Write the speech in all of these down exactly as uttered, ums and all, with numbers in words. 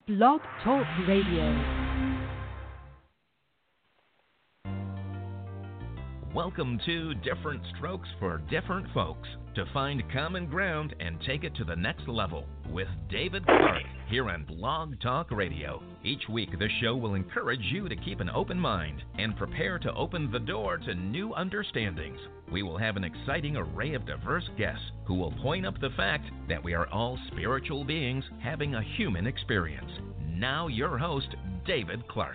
Blog Talk Radio. Welcome to Different Strokes for Different Folks, to find common ground and take it to the next level with David Clark here on Blog Talk Radio. Each week, the show will encourage you to keep an open mind and prepare to open the door to new understandings. We will have an exciting array of diverse guests who will point up the fact that we are all spiritual beings having a human experience. Now your host, David Clark.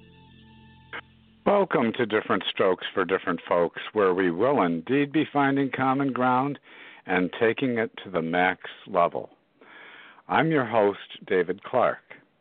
Welcome to Different Strokes for Different Folks, where we will indeed be finding common ground and taking it to the max level. I'm your host, David Clark.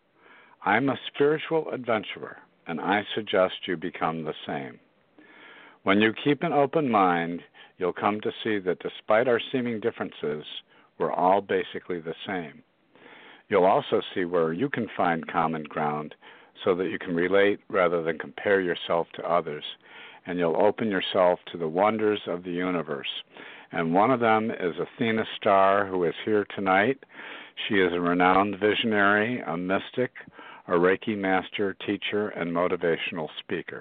I'm a spiritual adventurer, and I suggest you become the same. When you keep an open mind, you'll come to see that despite our seeming differences, we're all basically the same. You'll also see where you can find common ground so that you can relate rather than compare yourself to others, and you'll open yourself to the wonders of the universe. And one of them is Athena Starr, who is here tonight. She is a renowned visionary, a mystic, a Reiki master, teacher, and motivational speaker.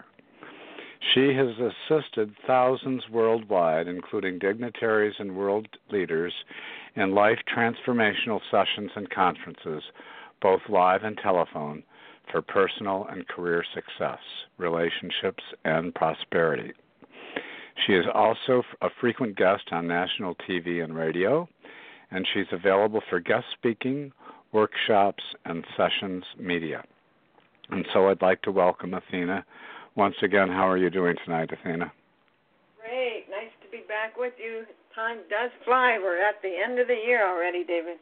She has assisted thousands worldwide, including dignitaries and world leaders, in life transformational sessions and conferences, both live and telephone, for personal and career success, relationships, and prosperity. She is also a frequent guest on national T V and radio, and she's available for guest speaking, workshops, and sessions media. And so I'd like to welcome Athena. Once again, how are you doing tonight, Athena? Great. Nice to be back with you. Time does fly. We're at the end of the year already, David.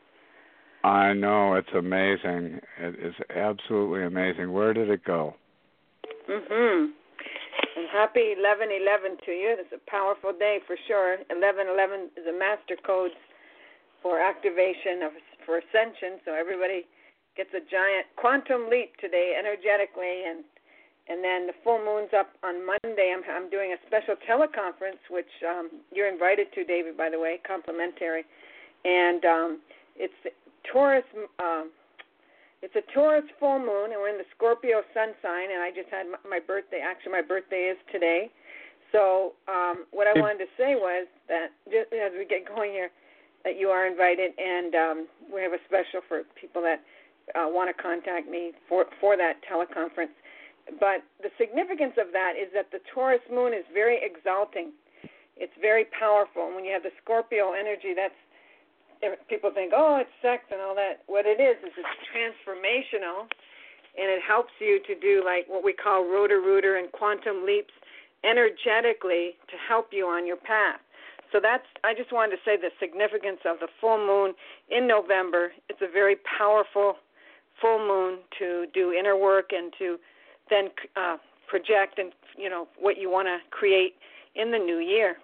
I know. It's amazing. It is absolutely amazing. Where did it go? Mm-hmm. And happy eleven eleven to you. It's a powerful day for sure. eleven eleven is a master code for activation, of for ascension, so everybody gets a giant quantum leap today energetically, and and then the full moon's up on Monday. I'm, I'm doing a special teleconference, which um, you're invited to, David, by the way, complimentary, and um, it's Taurus, uh, it's a Taurus full moon, and we're in the Scorpio sun sign, and I just had my, my birthday. Actually, my birthday is today. So um, what I wanted to say was that just as we get going here, that you are invited, and um, we have a special for people that uh, want to contact me for, for that teleconference. But the significance of that is that the Taurus moon is very exalting. It's very powerful. And when you have the Scorpio energy, that's people think, oh, it's sex and all that. What it is is it's transformational, and it helps you to do like what we call rotor-rooter and quantum leaps energetically to help you on your path. So that's, I just wanted to say the significance of the full moon in November. It's a very powerful full moon to do inner work and to then uh, project and, you know, what you want to create in the new year.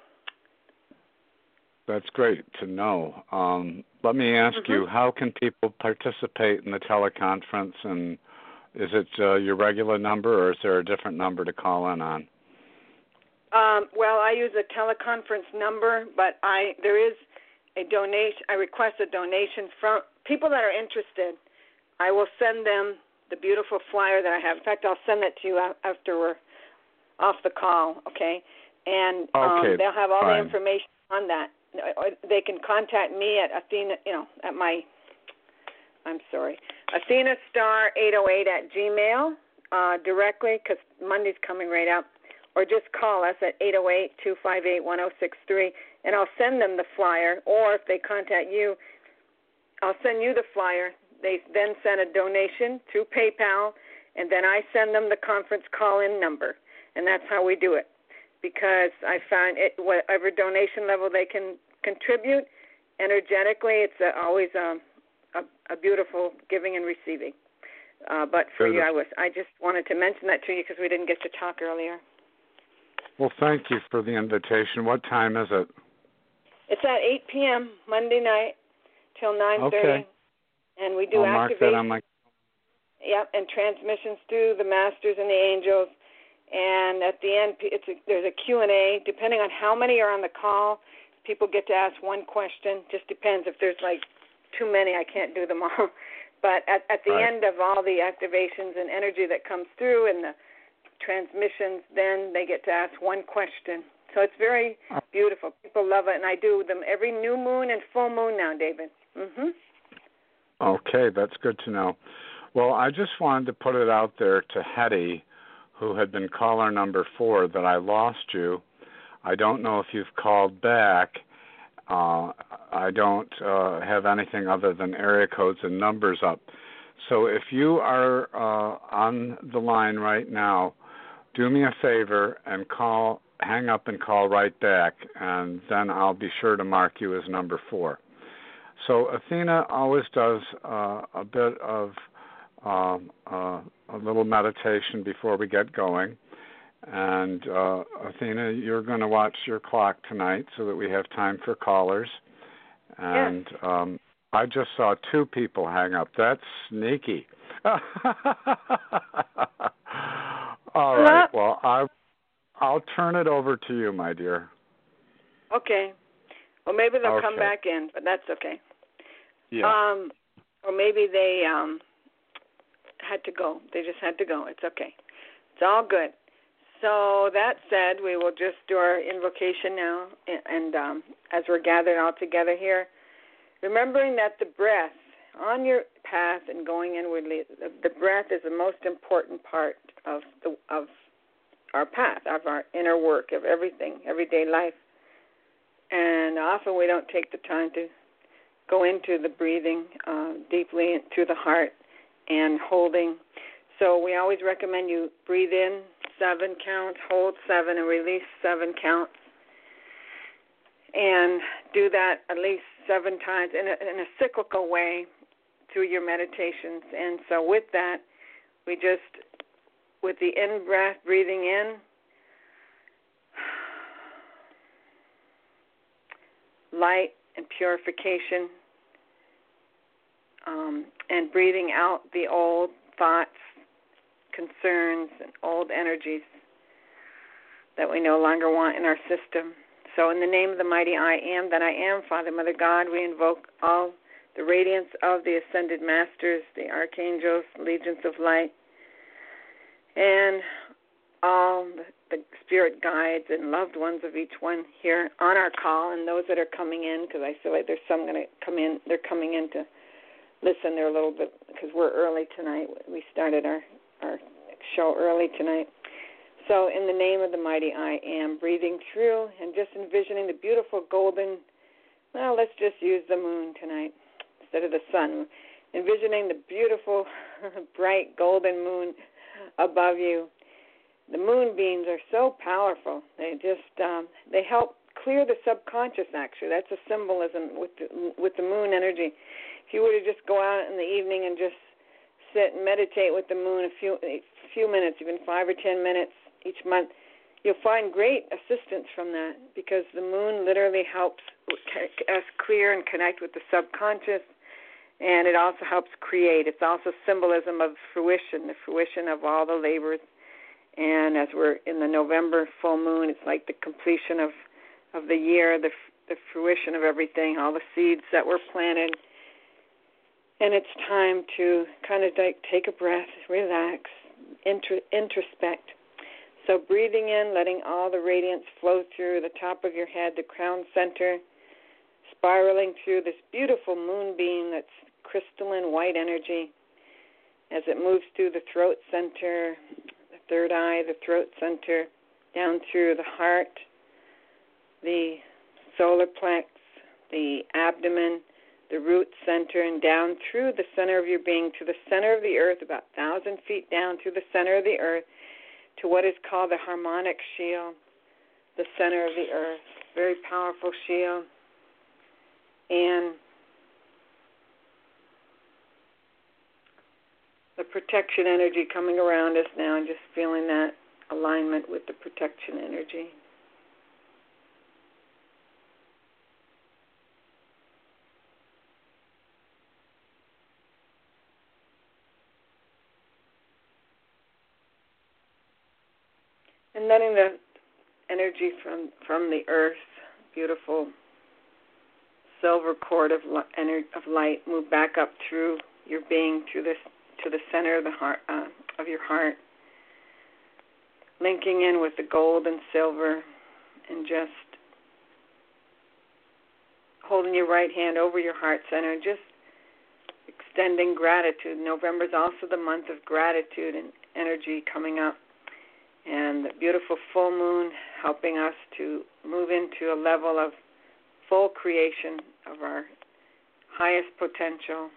That's great to know. Um, let me ask mm-hmm. you, how can people participate in the teleconference, and is it uh, your regular number, or is there a different number to call in on? Um, well, I use a teleconference number, but I there is a donation. I request a donation from people that are interested. I will send them the beautiful flyer that I have. In fact, I'll send that to you after we're off the call, okay? And um, okay, they'll have all fine. the information on that. They can contact me at Athena, you know, at my, I'm sorry, Athena Star eight oh eight at Gmail uh, directly, because Monday's coming right up, or just call us at eight oh eight, two five eight, one oh six three, and I'll send them the flyer, or if they contact you, I'll send you the flyer. They then send a donation through PayPal, and then I send them the conference call-in number, and that's how we do it. Because I found it, whatever donation level they can contribute energetically, it's a, always a, a, a beautiful giving and receiving. Uh, but for you, I was I just wanted to mention that to you because we didn't get to talk earlier. Well, thank you for the invitation. What time is it? It's at eight p.m. Monday night till nine thirty, okay. and we do I'll activation. Mark that on my... Yep, and transmissions through the masters and the angels. And at the end, it's a, there's a Q and A. Depending on how many are on the call, people get to ask one question. Just depends. If there's like too many, I can't do them all. But at, at the right. end of all the activations and energy that comes through and the transmissions, then they get to ask one question. So it's very beautiful. People love it, and I do them every new moon and full moon now, David. Mhm. Okay, that's good to know. Well, I just wanted to put it out there to Hetty, who had been caller number four, that I lost you. I don't know if you've called back. Uh, I don't uh, have anything other than area codes and numbers up. So if you are uh, on the line right now, do me a favor and call, hang up and call right back, and then I'll be sure to mark you as number four. So Athena always does uh, a bit of um, uh, a little meditation before we get going. And uh, Athena, you're going to watch your clock tonight so that we have time for callers. And yes. um, I just saw two people hang up. That's sneaky. All right. Well, I, I'll turn it over to you, my dear. Okay. Well, maybe they'll okay. come back in, but that's okay. Yeah. Um, or maybe they um, had to go. They just had to go. It's okay. It's all good. So that said, we will just do our invocation now, and um, as we're gathered all together here, remembering that the breath on your path and going inwardly, the breath is the most important part of the of our path, of our inner work, of everything, everyday life. And often we don't take the time to go into the breathing uh, deeply through the heart and holding. So we always recommend you breathe in seven counts, hold seven, and release seven counts. And do that at least seven times in a, in a cyclical way through your meditations. And so with that, we just, with the in-breath, breathing in, light and purification, um, and breathing out the old thoughts, concerns, and old energies that we no longer want in our system. So in the name of the mighty I Am that I Am, Father, Mother God, we invoke all the radiance of the Ascended Masters, the Archangels, Legions of Light, and all the, the spirit guides and loved ones of each one here on our call, and those that are coming in, because I feel like there's some going to come in. They're coming in to listen. They're a little bit, because we're early tonight. We started our, our show early tonight. So in the name of the mighty I Am, breathing through and just envisioning the beautiful golden, well, let's just use the moon tonight instead of the sun. Envisioning the beautiful, bright golden moon above you. The moonbeams are so powerful. They just, um, they help clear the subconscious, actually. That's a symbolism with the, with the moon energy. If you were to just go out in the evening and just sit and meditate with the moon a few, a few minutes, even five or ten minutes, each month, you'll find great assistance from that, because the moon literally helps us clear and connect with the subconscious, and it also helps create. It's also symbolism of fruition, the fruition of all the labors. And as we're in the November full moon, it's like the completion of, of the year, the, the fruition of everything, all the seeds that were planted. And it's time to kind of like take a breath, relax, intro, introspect. So breathing in, letting all the radiance flow through the top of your head, the crown center, spiraling through this beautiful moonbeam that's crystalline white energy as it moves through the throat center, the third eye, the throat center, down through the heart, the solar plex, the abdomen, the root center, and down through the center of your being to the center of the earth, about one thousand feet down through the center of the earth, to what is called the harmonic shield, the center of the earth. Very powerful shield. And the protection energy coming around us now, and just feeling that alignment with the protection energy. And letting the energy from, from the earth, beautiful silver cord of, of light, move back up through your being to this to the center of the heart uh, of your heart, linking in with the gold and silver, and just holding your right hand over your heart center, and just extending gratitude. November is also the month of gratitude and energy coming up, and the beautiful full moon helping us to move into a level of full creation of our highest potential,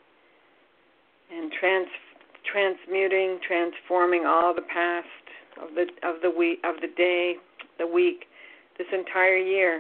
and trans, transmuting, transforming all the past of the of the week, of the day, the week, this entire year,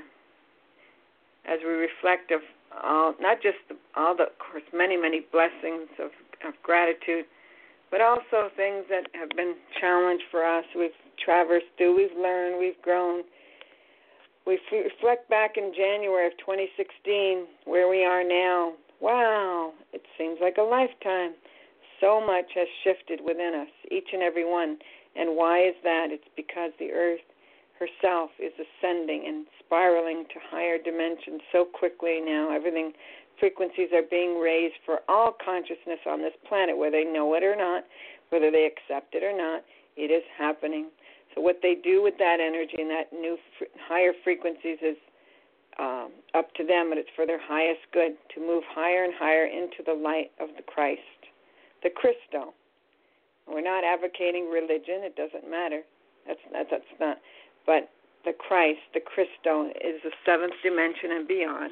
as we reflect of all, not just the, all the, of course, many many blessings of, of gratitude, but also things that have been challenged for us. We've traversed through, we've learned, we've grown. We reflect back in January of twenty sixteen, where we are now. Wow, it seems like a lifetime. So much has shifted within us, each and every one. And why is that? It's because the earth herself is ascending and spiraling to higher dimensions so quickly now. Everything, frequencies are being raised for all consciousness on this planet, whether they know it or not, whether they accept it or not. It is happening. So what they do with that energy and that new fr- higher frequencies is um, up to them, but it's for their highest good to move higher and higher into the light of the Christ, the Christo. We're not advocating religion. It doesn't matter. That's, that's, that's not. But the Christ, the Christo, is the seventh dimension and beyond.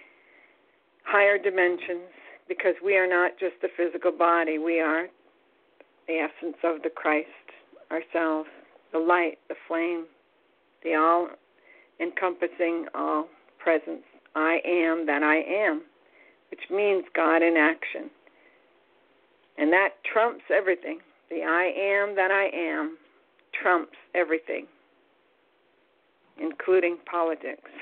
Higher dimensions, because we are not just the physical body. We are the essence of the Christ ourselves. The light, the flame, the all-encompassing, all-presence. I am that I am, which means God in action. And that trumps everything. The I am that I am trumps everything, including politics.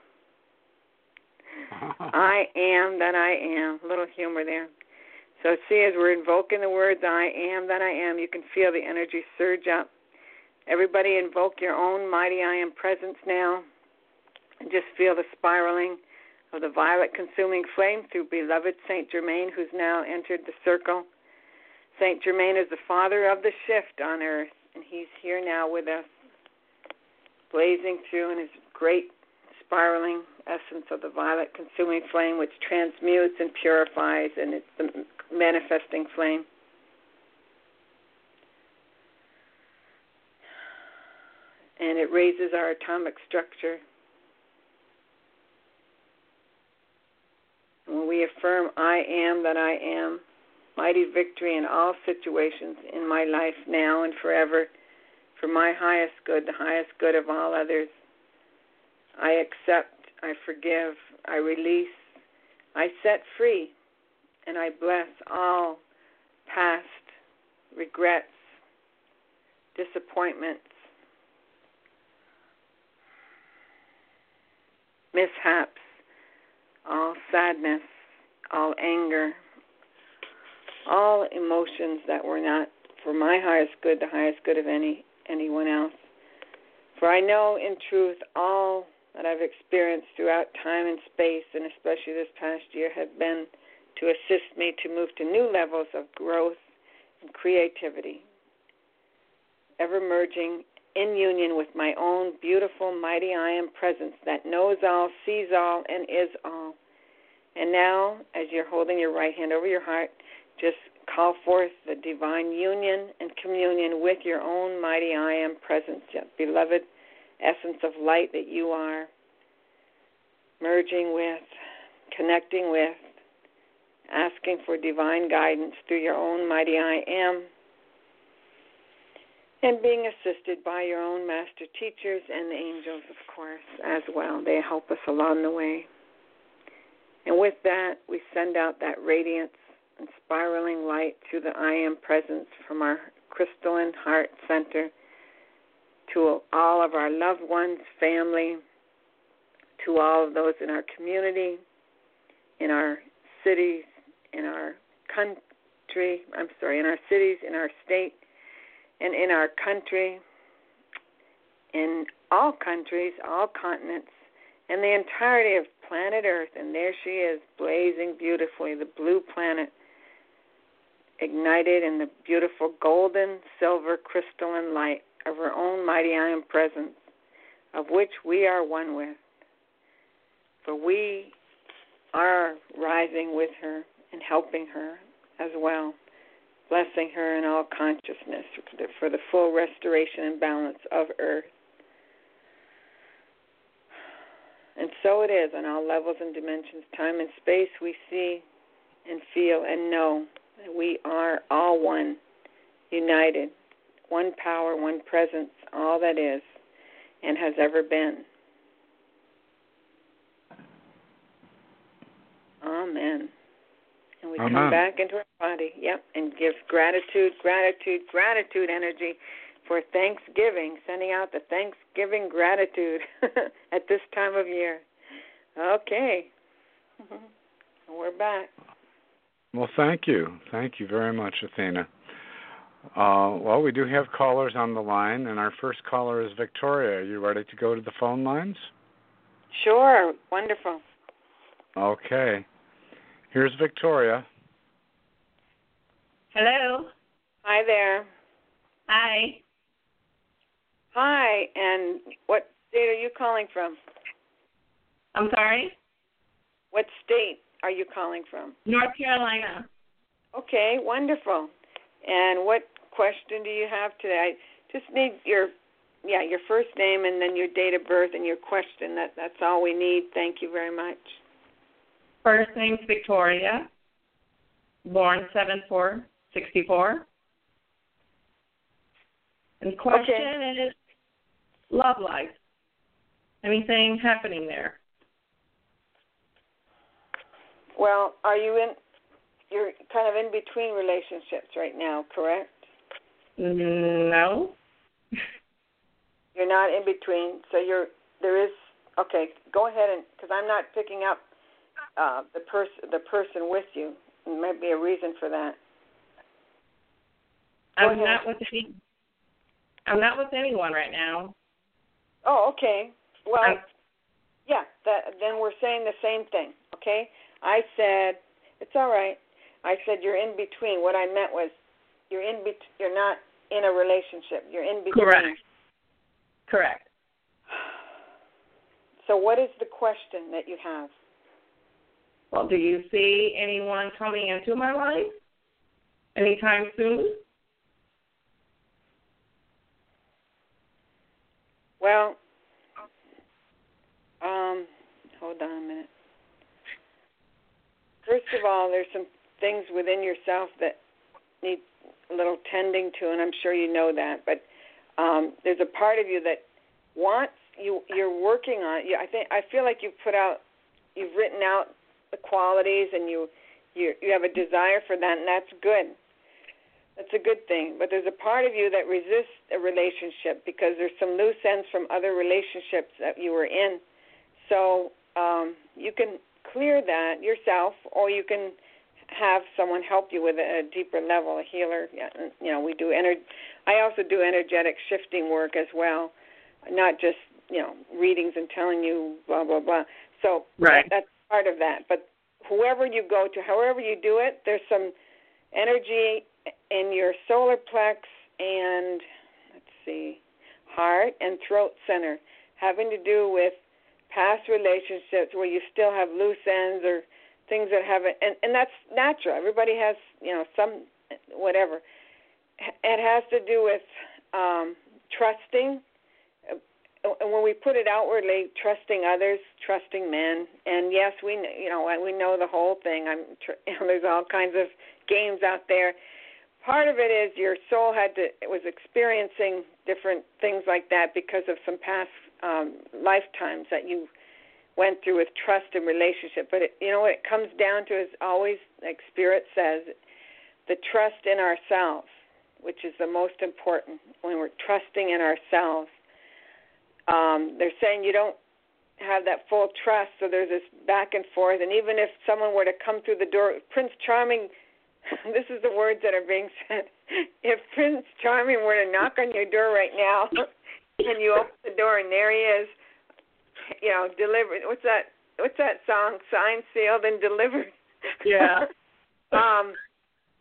I am that I am. A little humor there. So see, as we're invoking the words I am that I am, you can feel the energy surge up. Everybody invoke your own mighty I am presence now, and just feel the spiraling of the violet consuming flame through beloved Saint Germain, who's now entered the circle. Saint Germain is the father of the shift on earth, and he's here now with us, blazing through in his great spiraling essence of the violet consuming flame, which transmutes and purifies, and it's the manifesting flame. And it raises our atomic structure. And when we affirm, I am that I am, mighty victory in all situations in my life now and forever, for my highest good, the highest good of all others. I accept, I forgive, I release, I set free, and I bless all past regrets, disappointments, mishaps, all sadness, all anger, all emotions that were not for my highest good, the highest good of any anyone else. For I know in truth all that I've experienced throughout time and space, and especially this past year, have been to assist me to move to new levels of growth and creativity, ever merging in union with my own beautiful, mighty I am presence that knows all, sees all, and is all. And now, as you're holding your right hand over your heart, just call forth the divine union and communion with your own mighty I am presence, beloved essence of light that you are, merging with, connecting with, asking for divine guidance through your own mighty I am, and being assisted by your own master teachers and the angels, of course, as well. They help us along the way. And with that, we send out that radiance and spiraling light through the I am presence from our crystalline heart center to all of our loved ones, family, to all of those in our community, in our cities, in our country, I'm sorry, in our cities, in our state, and in our country, in all countries, all continents, and the entirety of planet Earth. And there she is, blazing beautifully, the blue planet, ignited in the beautiful golden, silver, crystalline light of her own mighty I Am presence, of which we are one with. For we are rising with her and helping her as well, blessing her in all consciousness for the full restoration and balance of Earth. And so it is on all levels and dimensions, time and space, we see and feel and know that we are all one, united, one power, one presence, all that is and has ever been. Amen. And we Amen. come back into our body, yep, and give gratitude, gratitude, gratitude energy for Thanksgiving, sending out the Thanksgiving gratitude at this time of year. Okay. We're back. Well, thank you. Thank you very much, Athena. Uh, well, we do have callers on the line, and our first caller is Victoria. Are you ready to go to the phone lines? Sure. Wonderful. Okay. Here's Victoria. Hello. Hi there. Hi. Hi, and what state are you calling from? I'm sorry? What state are you calling from? North Carolina. Okay, wonderful. And what question do you have today? I just need your, yeah, your first name and then your date of birth and your question. That That's all we need. Thank you very much. First name's Victoria, born seven four sixty-four. And the question okay. is love life. Anything happening there? Well, are you in, you're kind of in between relationships right now, correct? No. You're not in between, so you're, there is, okay, go ahead and, because I'm not picking up uh, the, pers- the person with you. There might be a reason for that. Go I'm ahead. not with any, I'm not with anyone right now. Oh, okay. Well, I'm, yeah, that, then we're saying the same thing, okay? I said, it's all right. I said you're in between. What I meant was you're in bet- you're not in a relationship. You're in between. Correct. Correct. So what is the question that you have? Well, do you see anyone coming into my life anytime soon? Well, um, hold on a minute. First of all, there's some things within yourself that need a little tending to, and I'm sure you know that. But um, there's a part of you that wants you. You're working on it. I think I feel like you've put out, you've written out the qualities, and you you you have a desire for that, and that's good. That's a good thing. But there's a part of you that resists a relationship because there's some loose ends from other relationships that you were in. So um, you can clear that yourself, or you can have someone help you with a, a deeper level, a healer. You know, we do ener- I also do energetic shifting work as well, not just, you know, readings and telling you blah, blah, blah. So right. that, that's part of that. But whoever you go to, however you do it, there's some energy in your solar plex and, let's see, heart and throat center having to do with past relationships where you still have loose ends or things that haven't, and, and that's natural. Everybody has, you know, some, whatever. It has to do with um, trusting, and when we put it outwardly, trusting others, trusting men, and yes, we, you know, we know the whole thing. I'm, you know, there's all kinds of games out there. Part of it is your soul had to, it was experiencing different things like that because of some past um, lifetimes that you went through with trust and relationship. But, it, you know, what it comes down to is always, like Spirit says, the trust in ourselves, which is the most important. When we're trusting in ourselves, um, they're saying you don't have that full trust, so there's this back and forth. And even if someone were to come through the door, Prince Charming, this is the words that are being said. If Prince Charming were to knock on your door right now, and you open the door and there he is, you know, delivered. What's that? What's that song? Signed, sealed, and delivered. Yeah. um,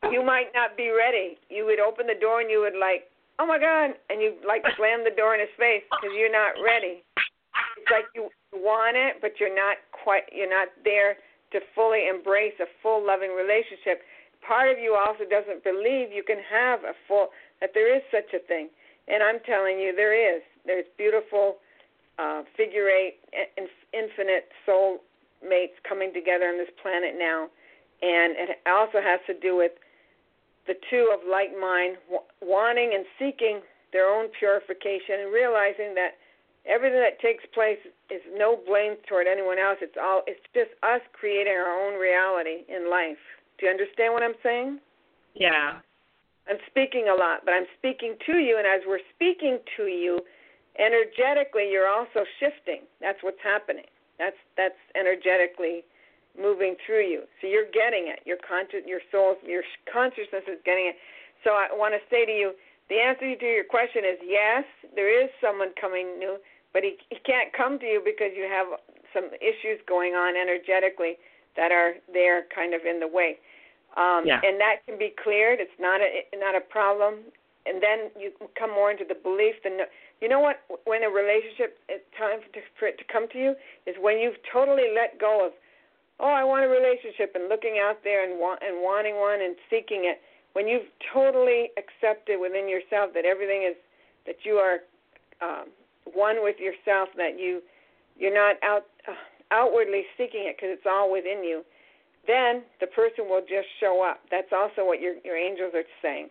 you might not be ready. You would open the door and you would like, oh my God, and you like slam the door in his face because you're not ready. It's like you want it, but you're not quite. You're not there to fully embrace a full loving relationship. Part of you also doesn't believe you can have a full, that there is such a thing. And I'm telling you, there is. There's beautiful uh, figure eight, infinite soul mates coming together on this planet now. And it also has to do with the two of like mind wanting and seeking their own purification and realizing that everything that takes place is no blame toward anyone else. It's all. It's just us creating our own reality in life. Do you understand what I'm saying? Yeah. I'm speaking a lot, but I'm speaking to you, and as we're speaking to you, energetically, you're also shifting. That's what's happening. That's that's energetically moving through you. So you're getting it. Your conscious, your soul, your consciousness is getting it. So I want to say to you, the answer to your question is yes, there is someone coming new, but he, he can't come to you because you have some issues going on energetically that are there kind of in the way. Um, yeah. And that can be cleared. It's not a not a problem. And then you come more into the belief. And you know what? When a relationship, it's time for, for it to come to you, is when you've totally let go of, oh, I want a relationship, and looking out there and want, and wanting one and seeking it. When you've totally accepted within yourself that everything is, that you are um, one with yourself, that you you're not out uh, outwardly seeking it because it's all within you. Then the person will just show up. That's also what your your angels are saying.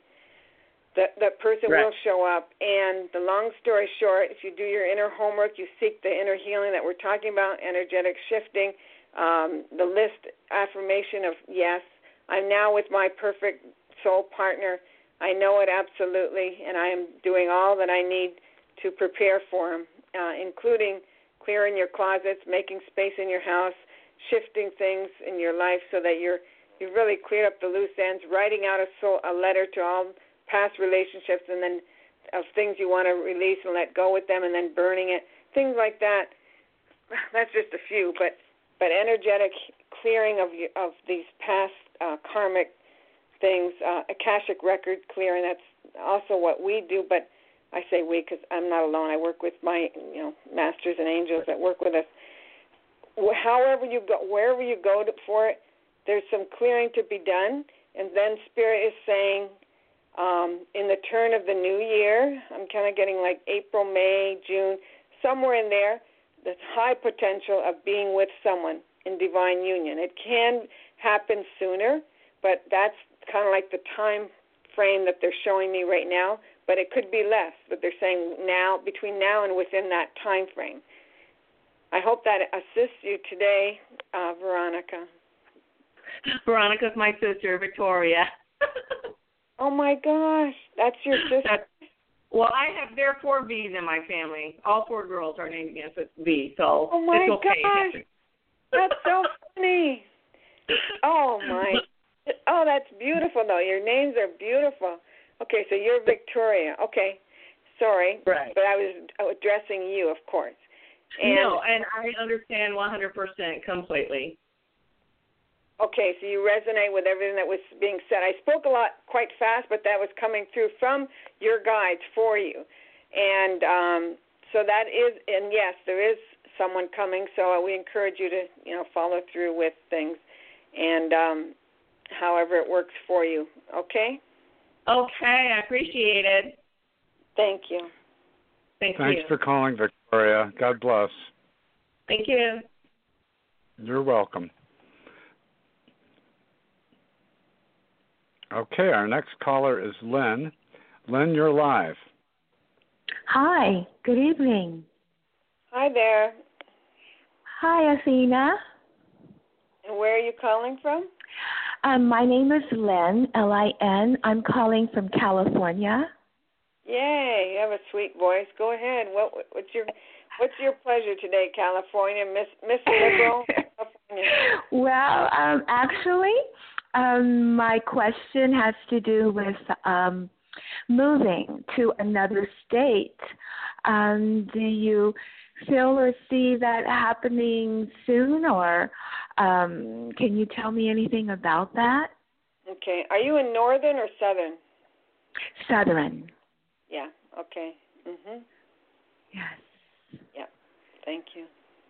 That that person right. will show up. And the long story short, if you do your inner homework, you seek the inner healing that we're talking about, energetic shifting, um, the list affirmation of yes, I'm now with my perfect soul partner. I know it absolutely, and I am doing all that I need to prepare for him, uh, including clearing your closets, making space in your house, shifting things in your life so that you're you've really cleared up the loose ends, writing out a, soul, a letter to all past relationships and then of things you want to release and let go with them, and then burning it, things like that. That's just a few, but but energetic clearing of of these past uh, karmic things, uh, Akashic record clearing. That's also what we do, but I say we because I'm not alone. I work with my you know masters and angels that work with us. However you go, wherever you go to, for it, there's some clearing to be done, and then Spirit is saying, um, in the turn of the new year, I'm kind of getting like April, May, June, somewhere in there, there's high potential of being with someone in divine union. It can happen sooner, but that's kind of like the time frame that they're showing me right now, but it could be less, but they're saying now, between now and within that time frame. I hope that assists you today, uh, Veronica. Veronica's my sister, Victoria. Oh, my gosh. That's your sister? That's, well, I have, there are four V's in my family. All four girls are named against V, so oh my it's okay. Gosh. That's so funny. Oh, my. Oh, that's beautiful, though. Your names are beautiful. Okay, so you're Victoria. Okay. Sorry. Right. But I was addressing you, of course. And, no, and I understand one hundred percent completely. Okay, so you resonate with everything that was being said. I spoke a lot quite fast, but that was coming through from your guides for you. And um, so that is, and yes, there is someone coming, so we encourage you to, you know, follow through with things and um, however it works for you, okay? Okay, I appreciate it. Thank you. Thank Thanks you. for calling, Victoria. God bless. Thank you. You're welcome. Okay, our next caller is Lynn. Lynn, you're live. Hi, good evening. Hi there. Hi, Athena. And where are you calling from? Um, my name is Lynn, L I N. I'm calling from California. Yay, you have a sweet voice. Go ahead. What, what's your what's your pleasure today, California? Miss Miss Liberal, California. Well, um, actually, um, my question has to do with um, moving to another state. Um, do you feel or see that happening soon, or um, can you tell me anything about that? Okay. Are you in northern or southern? Southern. Yeah. Okay. Mhm. Yes. Yeah. Thank you.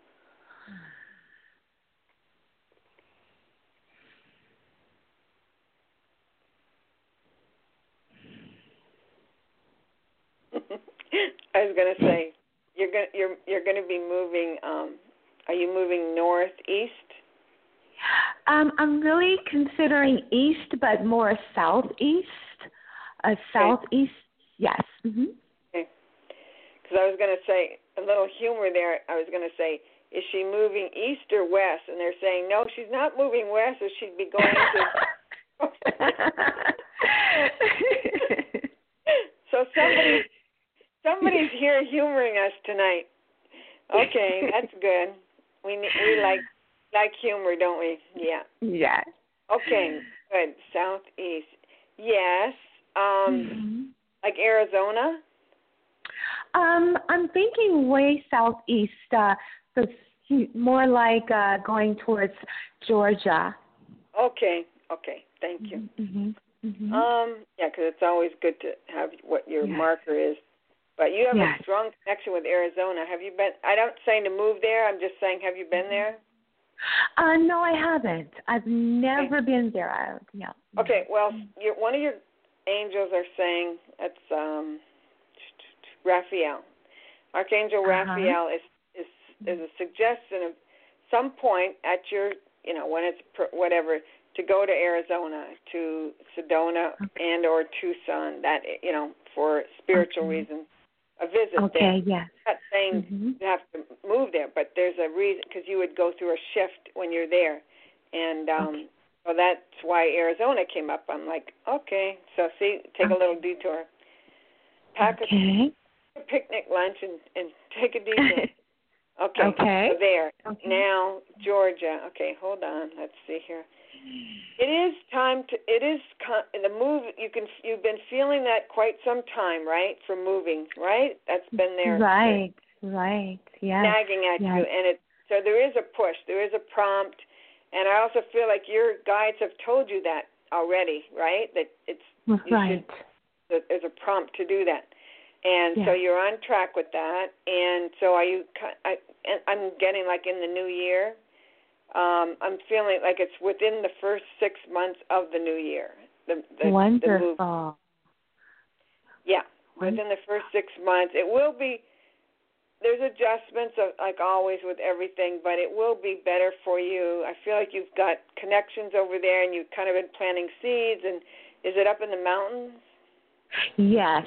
I was going to say you're going you're you're going to be moving. Um, are you moving northeast? Um, I'm really considering east, but more southeast. Uh, southeast, yes. Mm-hmm. Okay. Because I was going to say a little humor there. I was going to say, is she moving east or west? And they're saying, no, she's not moving west, or she'd be going to. So somebody, somebody's here humoring us tonight. Okay, that's good. We we like like humor, don't we? Yeah. Yeah. Okay, good. Southeast. Yes. Um, mm-hmm. Like Arizona? Um, I'm thinking way southeast, uh, so more like uh, going towards Georgia. Okay, okay. Thank you. Mm-hmm. Mm-hmm. Um, yeah, because it's always good to have what your yes. marker is. But you have yes. a strong connection with Arizona. Have you been? I don't saying to move there. I'm just saying, have you been there? Uh, no, I haven't. I've never okay. been there. I, yeah. Okay. Well, you're, one of your angels are saying it's um, Raphael. Archangel uh-huh. Raphael is is is a suggestion of some point at your, you know, when it's whatever, to go to Arizona, to Sedona, okay. and or Tucson. That, you know, for spiritual okay. reasons. A visit okay, there. Yes. I'm not saying mm-hmm. you have to move there, but there's a reason, because you would go through a shift when you're there. And um, okay. so that's why Arizona came up. I'm like, okay. So, see, take okay. a little detour. Pack okay. a, a picnic lunch and, and take a detour. Okay. Okay. So there. Okay. Now, Georgia. Okay, hold on. Let's see here. It is time to. It is the move. You can. You've been feeling that quite some time, right? For moving, right? That's been there. Right. Right. Yeah. Nagging at yes. you, and it. So there is a push. There is a prompt, and I also feel like your guides have told you that already, right? That it's. Right. Should, that there's a prompt to do that, and yes. so you're on track with that. And so are you? I, I'm getting like in the new year. Um, I'm feeling like it's within the first six months of the new year. The, the, Wonderful. The move. Yeah, within the first six months. It will be, there's adjustments, of, like always with everything, but it will be better for you. I feel like you've got connections over there, and you've kind of been planting seeds. And is it up in the mountains? Yes.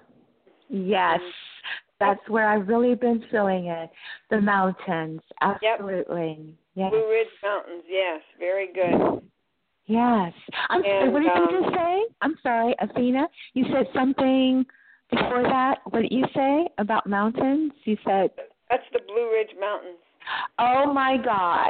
Yes. Mm-hmm. That's where I've really been feeling it. The mountains. Absolutely. Yep. Yes. Blue Ridge Mountains, yes, very good. Yes. I'm and, sorry, what did um, you just say? I'm sorry, Athena. You said something before that. What did you say about mountains? You said... That's the Blue Ridge Mountains. Oh, my God.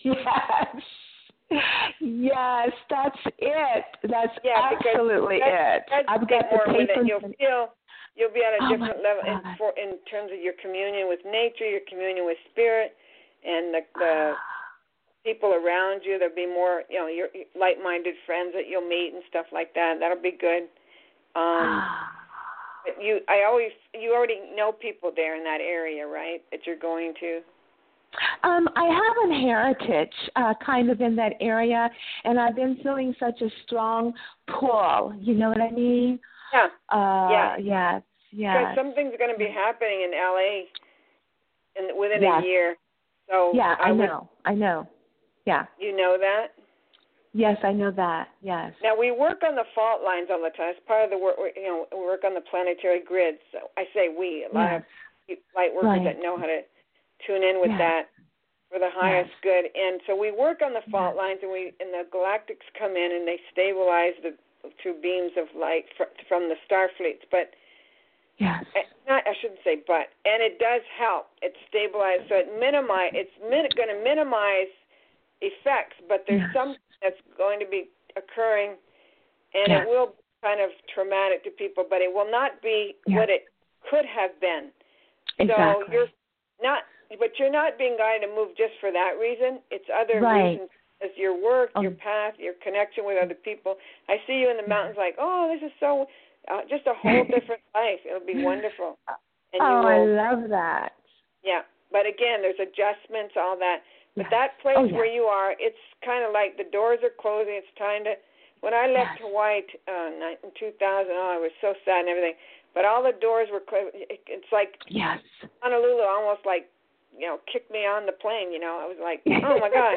Yes. Yes, that's it. That's yeah, absolutely that's, it. That's I've got the more with it. papers. You'll feel... You'll be at a oh different level in, for, in terms of your communion with nature, your communion with spirit, and the, the people around you. There'll be more, you know, your like-minded friends that you'll meet and stuff like that. That'll be good. Um, but you, I always, you already know people there in that area, right? That you're going to. Um, I have a heritage uh, kind of in that area, and I've been feeling such a strong pull. You know what I mean? Yeah. Uh, yeah. Yes. Yes. Because something's going to be happening in L A in within yes. a year. So yeah, I, I know. Would, I know. Yeah. You know that? Yes, I know that. Yes. Now we work on the fault lines all the time. It's part of the work. You know, we work on the planetary grids. So I say we. A lot yes. of light workers right. that know how to tune in with yes. that for the highest yes. good. And so we work on the fault yes. lines, and we and the galactics come in and they stabilize the through beams of light fr- from the star fleets. But yes, not I shouldn't say but, and it does help. It stabilizes, so it minimize. It's min- going to minimize effects, but there's yes. some that's going to be occurring, and yes. it will be kind of traumatic to people, but it will not be yes. what it could have been. Exactly. So you're not, but you're not being guided to move just for that reason. It's other right. reasons As your work, oh. your path, your connection with other people. I see you in the mountains like, oh, this is so, uh, just a whole different life. It'll be wonderful. And oh, you will, I love that. Yeah, but again, there's adjustments, all that. But yes. that place oh, yes. where you are, it's kind of like the doors are closing. It's time to, when I left yes. Hawaii uh, in two thousand, oh, I was so sad and everything. But all the doors were closed. It's like yes. Honolulu almost like, you know, kicked me on the plane, you know. I was like, oh, my God.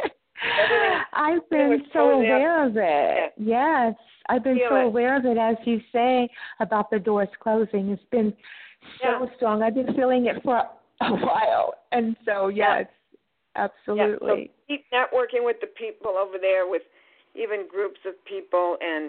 I've been so aware up. of it. Yeah. Yes. I've been Feel so it. aware of it, as you say, about the doors closing. It's been so yeah. strong. I've been feeling it for a while. And so, yes, yeah. absolutely. Yeah. So keep networking with the people over there, with even groups of people and,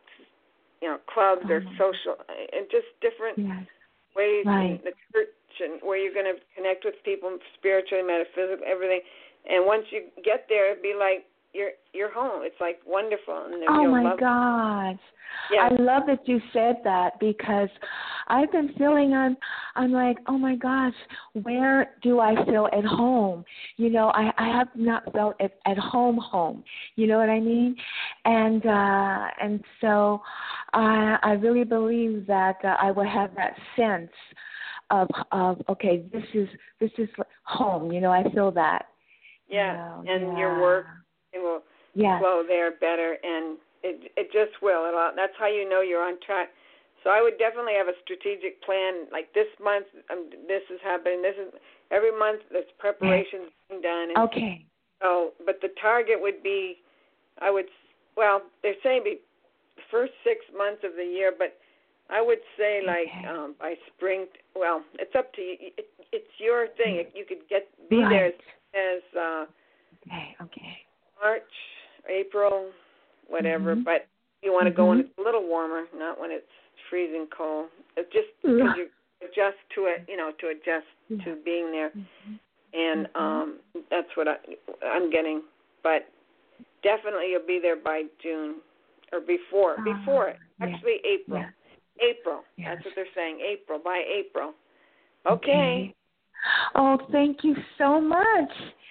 you know, clubs oh. or social, and just different yes. ways right. in the church and where you're going to connect with people spiritually, metaphysically, everything. And once you get there, it'd be like you're you're home. It's like wonderful. And oh you'll my love gosh! Yeah. I love that you said that, because I've been feeling I'm I'm like, oh my gosh, where do I feel at home? You know, I, I have not felt at, at home home. You know what I mean? And uh, and so I I really believe that uh, I will have that sense of of okay, this is this is home. You know, I feel that. Yeah, you know, and yeah. your work, it will yes. flow there better, and it it just will. It'll, that's how you know you're on track. So I would definitely have a strategic plan. Like this month, um, this is happening. This is every month. There's preparations being done. And okay. So, but the target would be, I would. Well, they're saying be the first six months of the year, but I would say like okay. um, by spring. Well, it's up to you. It, it's your thing. If you could get be right. there. As uh, okay, okay. March, April, whatever, mm-hmm. but you want to mm-hmm. go when it's a little warmer, not when it's freezing cold. It's just because you adjust to it, you know, to adjust yeah. to being there, mm-hmm. and mm-hmm. um, that's what I, I'm getting. But definitely you'll be there by June or before. Uh, before it, yeah. actually April. Yeah. April. Yes. That's what they're saying. April by April. Okay. okay. Oh, thank you so much.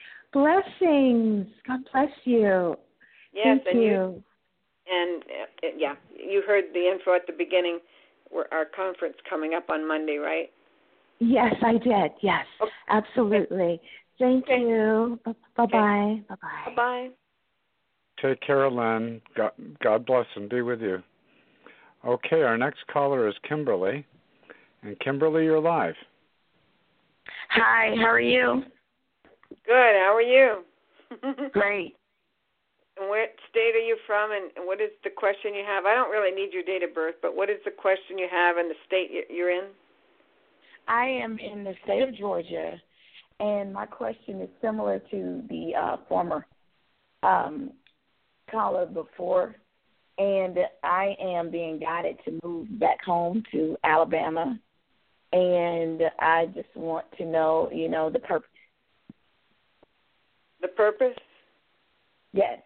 Blessings. God bless you. Yes, thank and you. you. And, uh, yeah, you heard the info at the beginning. We're, our conference coming up on Monday, right? Yes, I did. Yes, okay. absolutely. Thank okay. you. Bye-bye. Okay. Bye-bye. Bye-bye. Take care, Len. God, God bless and be with you. Okay, our next caller is Kimberly. And Kimberly, you're live. Hi, how are you? Good, how are you? Great. And what state are you from, and what is the question you have? I don't really need your date of birth, but what is the question you have and the state you're in? I am in the state of Georgia, and my question is similar to the uh, former um, caller before, and I am being guided to move back home to Alabama, and I just want to know, you know, the purpose. The purpose? Yes.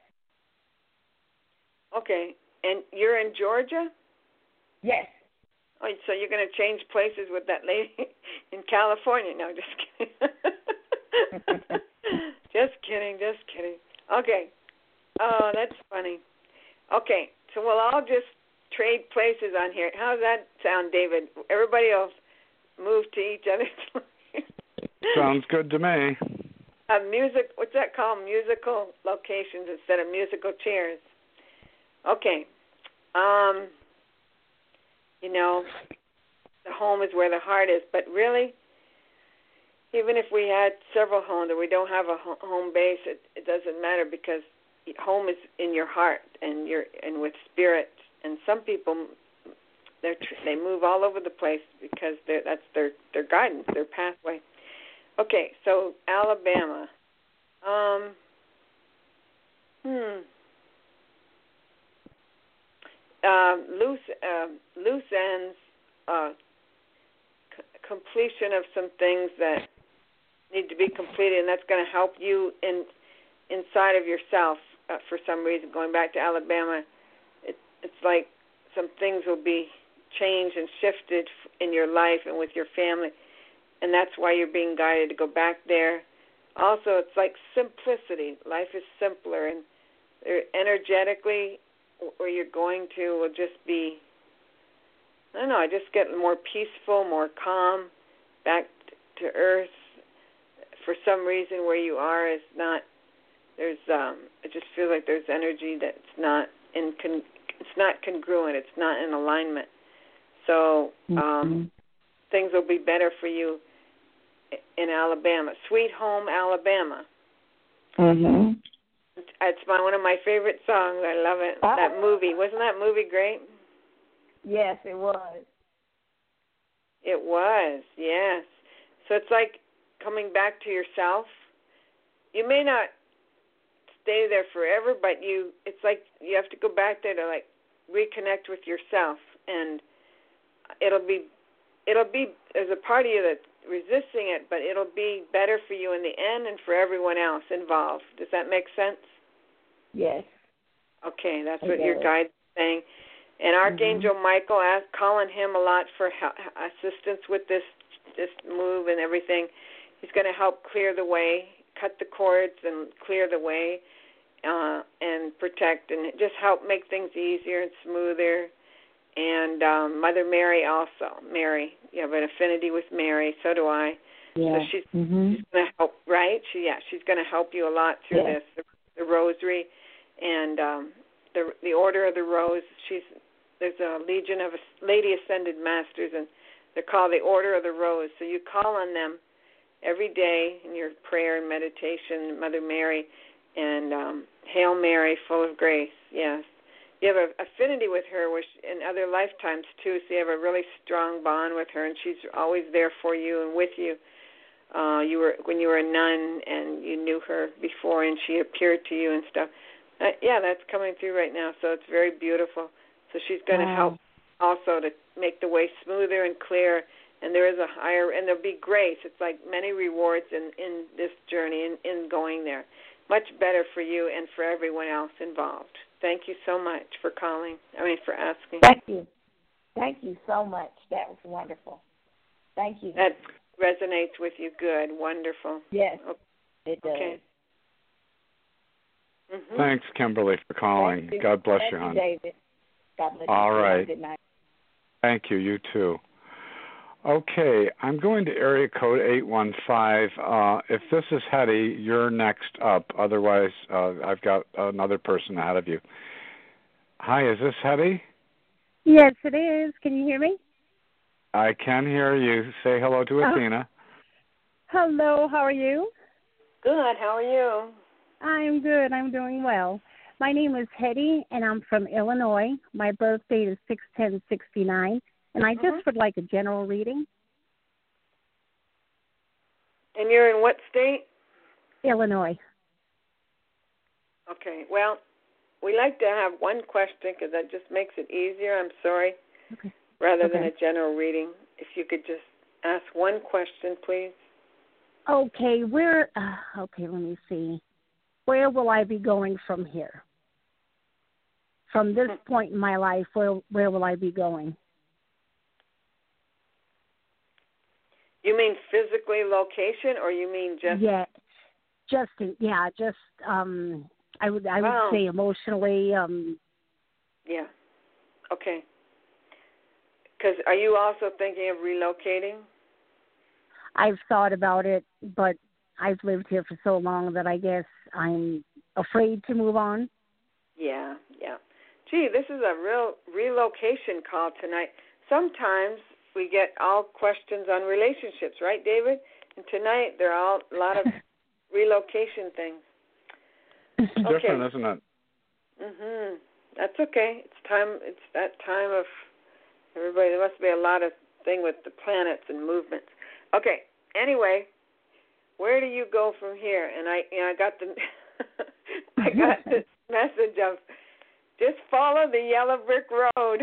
Okay. And you're in Georgia? Yes. Oh, so you're going to change places with that lady in California? No, just kidding. just kidding, just kidding. Okay. Oh, that's funny. Okay, so we'll all just trade places on here. How does that sound, David? Everybody else move to each other's Sounds good to me. Uh, music, what's that called? Musical locations instead of musical chairs. Okay. Um, you know, the home is where the heart is, but really, even if we had several homes or we don't have a home base, it, it doesn't matter, because home is in your heart and your and with spirit. And some people, they they move all over the place because that's their their guidance, their pathway. Okay, so Alabama. Um, hmm. Uh, loose uh, loose ends. Uh, c- completion of some things that need to be completed, and that's going to help you in inside of yourself. Uh, for some reason, going back to Alabama, it, it's like some things will be changed and shifted in your life and with your family, and that's why you're being guided to go back there. Also, it's like simplicity. Life is simpler, and energetically, where you're going to will just be, I don't know, I just get more peaceful, more calm, back to earth. For some reason, where you are is not, there's, um, it just feels like there's energy that's not in, con, it's not congruent, it's not in alignment. So um, mm-hmm. things will be better for you in Alabama. Sweet Home, Alabama. Mm-hmm. It's my one of my favorite songs. I love it. Oh. That movie. Wasn't that movie great? Yes, it was. It was, yes. So it's like coming back to yourself. You may not stay there forever, but you it's like you have to go back there to like reconnect with yourself, and it'll be it'll be there's a part of you that's resisting it, but it'll be better for you in the end and for everyone else involved. Does that make sense? Yes. Okay, that's what your guide's saying. And Archangel mm-hmm. Michael, asked, calling him a lot for help, assistance with this this move and everything. He's going to help clear the way, cut the cords and clear the way, uh, and protect and just help make things easier and smoother. And um, Mother Mary also. Mary, you have an affinity with Mary. So do I. Yeah. So she's, mm-hmm. she's going to help, right? She, yeah, she's going to help you a lot through yeah. this. The, the Rosary and um, the the Order of the Rose. She's there's a legion of Lady Ascended Masters, and they're called the Order of the Rose. So you call on them every day in your prayer and meditation, Mother Mary, and um, Hail Mary, full of grace. Yes. You have an affinity with her which in other lifetimes, too, so you have a really strong bond with her, and she's always there for you and with you. Uh, you were when you were a nun, and you knew her before, and she appeared to you and stuff. Uh, yeah, that's coming through right now, so it's very beautiful. So she's going to wow. help also to make the way smoother and clear, and there is a higher, and there'll be grace. It's like many rewards in, in this journey, in, in going there. Much better for you and for everyone else involved. Thank you so much for calling, I mean, for asking. Thank you. Thank you so much. That was wonderful. Thank you. That resonates with you. Good. Wonderful. Yes, okay. It does. Okay. Mm-hmm. Thanks, Kimberly, for calling. Thank you. God bless Thank you, hon. You, David. God bless All you. right. Good night. Thank you. You too. Okay, I'm going to area code eight one five. Uh, if this is Hetty, you're next up. Otherwise, uh, I've got another person ahead of you. Hi, is this Hetty? Yes, it is. Can you hear me? I can hear you. Say hello to Athena. Oh. Hello, how are you? Good, how are you? I'm good. I'm doing well. My name is Hetty, and I'm from Illinois. My birth date is six ten sixty-nine, and I just mm-hmm. would like a general reading. And you're in what state? Illinois. Okay, well, we like to have one question because that just makes it easier. I'm sorry. Okay. Rather okay. than a general reading. If you could just ask one question, please. Okay, where, uh, okay, let me see. Where will I be going from here? From this point in my life, where where will I be going? You mean physically location, or you mean just? Yeah, just yeah, just um, I would I would wow. say emotionally. Um, yeah. Okay. Because are you also thinking of relocating? I've thought about it, but I've lived here for so long that I guess I'm afraid to move on. Yeah, yeah. Gee, this is a real relocation call tonight. Sometimes we get all questions on relationships, right, David? And tonight there are all, a lot of relocation things. It's okay. different, isn't it? Mhm. That's okay. It's time. It's that time of everybody. There must be a lot of thing with the planets and movements. Okay. Anyway, where do you go from here? And I, you know, I got the, I got the message of, just follow the yellow brick road.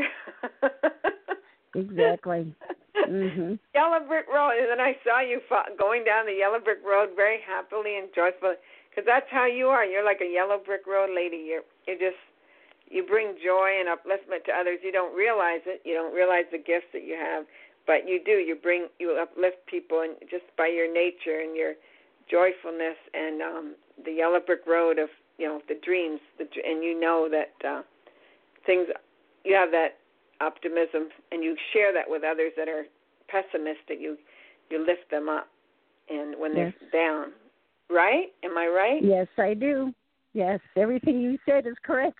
Exactly. Mm-hmm. Yellow brick road. And then I saw you going down the yellow brick road very happily and joyfully, because that's how you are. You're like a yellow brick road lady. You're, you just, you bring joy and upliftment to others. You don't realize it. You don't realize the gifts that you have, but you do. You bring, you uplift people, and just by your nature and your joyfulness and um, the yellow brick road of you know, the dreams, the, and you know that uh, things, you have that optimism, and you share that with others that are pessimistic. You you lift them up, and when yes. they're down, right? Am I right? Yes, I do. Yes, everything you said is correct.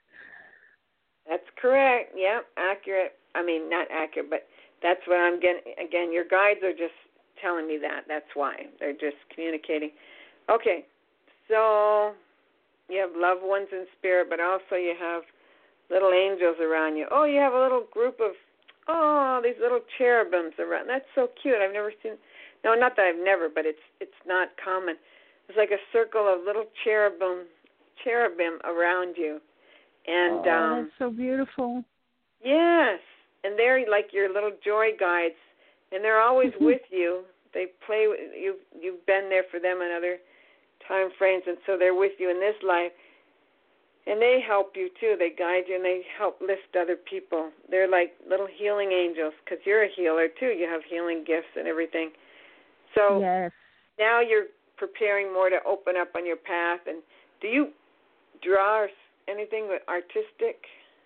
That's correct. Yeah, accurate. I mean, not accurate, but that's what I'm getting. Again, your guides are just telling me that. That's why. They're just communicating. Okay, so you have loved ones in spirit, but also you have little angels around you. Oh, you have a little group of, oh, these little cherubims around. That's so cute. I've never seen, no, not that I've never, but it's it's not common. It's like a circle of little cherubim, cherubim around you. And oh, um, that's so beautiful. Yes, and they're like your little joy guides, and they're always with you. They play with you. You've been there for them in other time frames, and so they're with you in this life. And they help you too. They guide you, and they help lift other people. They're like little healing angels, because you're a healer too. You have healing gifts and everything. So yes. Now you're preparing more to open up on your path. And do you draw or anything with artistic?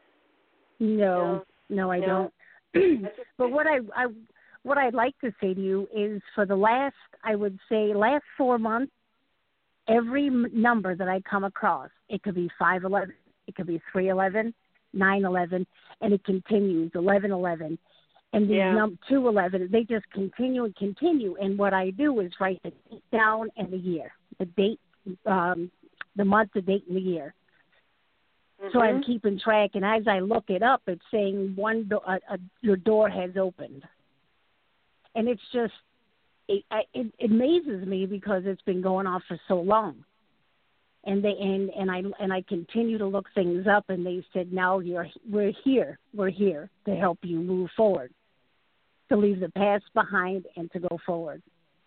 No, no, no I no? don't. But what I, I, what I'd like to say to you is, for the last, I would say, last four months, every m- number that I come across, it could be five eleven, it could be three eleven, nine eleven, and it continues, eleven eleven. And these yeah. num- two eleven, they just continue and continue. And what I do is write the date down and the year, the date, um, the month, the date, and the year. Mm-hmm. So I'm keeping track, and as I look it up, it's saying one do- a, a, your door has opened. And it's just, it, it, it amazes me because it's been going on for so long. And they and, and I and I continue to look things up, and they said, now you're we're here, we're here to help you move forward, to leave the past behind and to go forward.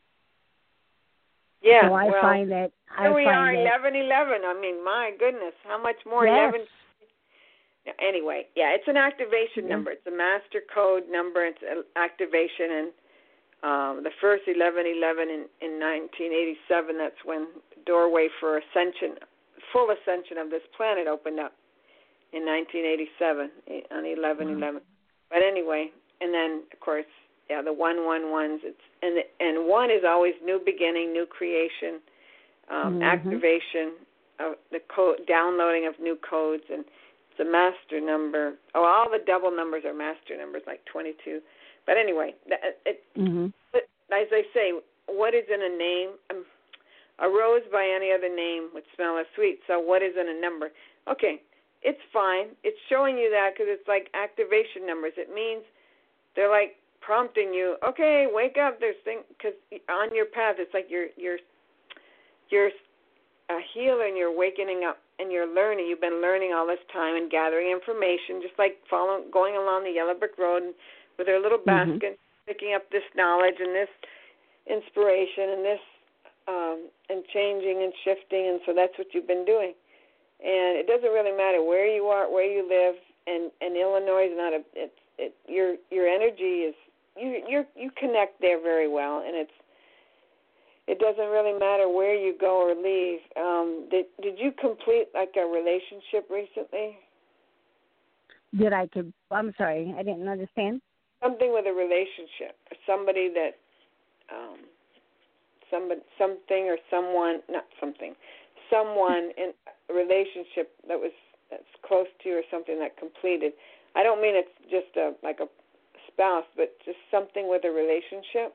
Yeah, so I well, find that I here we find are, that, eleven eleven. I mean, my goodness, how much more? Yes. eleven. Anyway, yeah, it's an activation yeah. number. It's a master code number. It's an activation, and um, the first eleven eleven in, in nineteen eighty-seven. That's when the doorway for ascension, full ascension of this planet opened up in nineteen eighty-seven on eleven eleven. Wow. But anyway, and then of course, yeah, the one one ones. It's and the, and one is always new beginning, new creation, um, mm-hmm. activation of the code, downloading of new codes, and it's a master number. Oh, all the double numbers are master numbers, like twenty-two. But anyway, it, mm-hmm. but as I say, what is in a name? Um, a rose by any other name would smell as sweet. So what is in a number? Okay, it's fine. It's showing you that because it's like activation numbers. It means they're like prompting you. Okay, wake up. There's things because on your path, it's like you're you're you're a healer and you're wakening up and you're learning. You've been learning all this time and gathering information, just like following, going along the yellow brick road and with her little basket, mm-hmm. picking up this knowledge and this inspiration and this um, and changing and shifting. And so that's what you've been doing. And it doesn't really matter where you are, where you live. And, and Illinois is not a. It's it. Your your energy is you you you connect there very well, and it's. It doesn't really matter where you go or leave. Um, did did you complete like a relationship recently? Did I? Could, I'm sorry, I didn't understand. Something with a relationship, somebody that, um, somebody, something or someone, not something, someone in a relationship that was that's close to you or something that completed. I don't mean it's just a like a spouse, but just something with a relationship.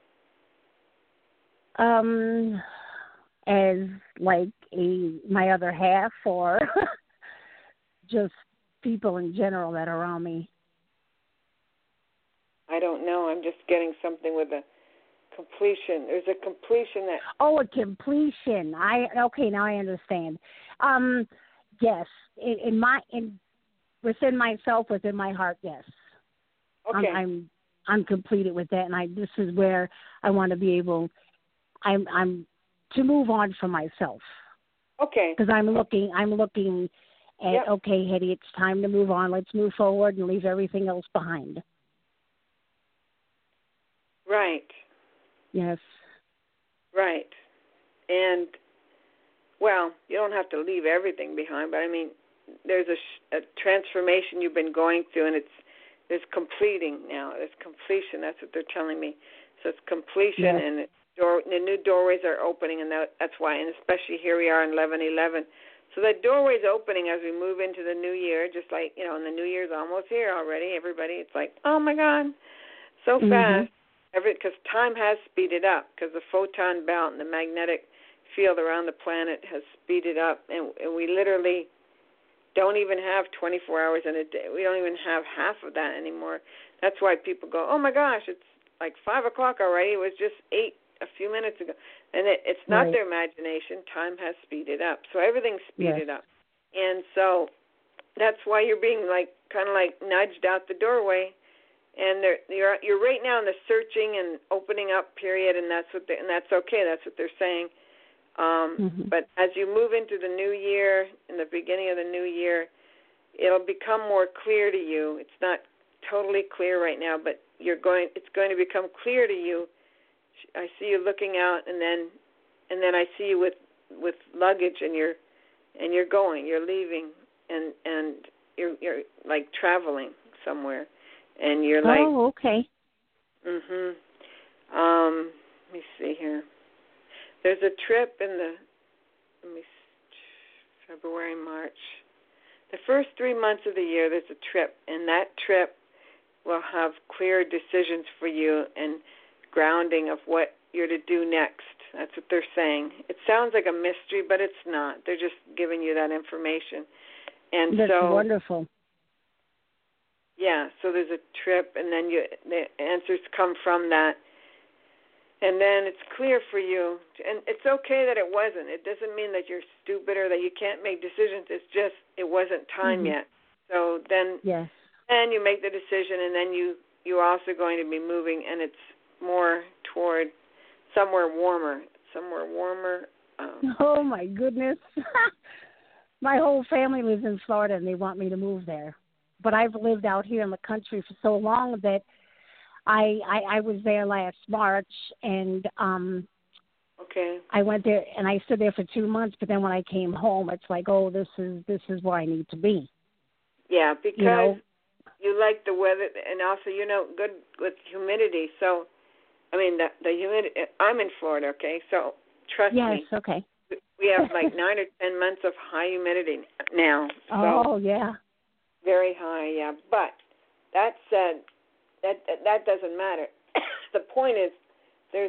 Um, as like a my other half, or just people in general that are around me. I don't know. I'm just getting something with a completion. There's a completion that. Oh, a completion. I okay. Now I understand. Um, yes. In, in my in within myself, within my heart, yes. Okay. I'm, I'm I'm completed with that, and I this is where I want to be able. I'm I'm to move on from myself. Okay. Because I'm looking I'm looking at yep. okay, Hetty, it's time to move on. Let's move forward and leave everything else behind. Right. Yes. Right. And well, you don't have to leave everything behind, but I mean, there's a, a transformation you've been going through, and it's there's completing now. There's completion. That's what they're telling me. So it's completion, yes. and it, door, the new doorways are opening, and that, that's why. And especially here we are in eleven eleven. So that doorway's opening as we move into the new year, just like, you know, and the new year's almost here already. Everybody, it's like, oh, my God, so mm-hmm. fast. Because time has speeded up, because the photon belt and the magnetic field around the planet has speeded up, and, and we literally don't even have twenty-four hours in a day. We don't even have half of that anymore. That's why people go, oh, my gosh, it's like five o'clock already. It was just eight a few minutes ago. And it, it's not right. their imagination. Time has speeded up. So everything's speeded yes. up. And so that's why you're being like kind of like nudged out the doorway. And they're, you're you're right now in the searching and opening up period, and that's what they, and that's okay. That's what they're saying. Um, mm-hmm. But as you move into the new year, in the beginning of the new year, it'll become more clear to you. It's not totally clear right now, but you're going. It's going to become clear to you. I see you looking out, and then, and then I see you with, with luggage, and you're, and you're going. You're leaving, and and you're you're like traveling somewhere, and you're like. Oh, okay. Mhm. Um. Let me see here. There's a trip in the, let me, February, March. The first three months of the year, there's a trip, and that trip will have clear decisions for you and grounding of what you're to do next. That's what they're saying. It sounds like a mystery, but it's not. They're just giving you that information. And That's so, wonderful. Yeah, so there's a trip, and then you, the answers come from that. And then it's clear for you, and it's okay that it wasn't. It doesn't mean that you're stupid or that you can't make decisions. It's just it wasn't time mm-hmm. yet. So then, yes. then you make the decision, and then you you're also going to be moving, and it's more toward somewhere warmer, somewhere warmer. Um, oh my goodness! My whole family lives in Florida, and they want me to move there. But I've lived out here in the country for so long that. I, I I was there last March, and um, okay. I went there, and I stood there for two months. But then when I came home, it's like, oh, this is this is where I need to be. Yeah, because you know? you like the weather, and also you know good with humidity. So, I mean the the humidity. I'm in Florida, okay. So trust yes, me. Yes, okay. We have like nine or ten months of high humidity now. So oh yeah. Very high, yeah. But that said. That, that that doesn't matter. The point is, there's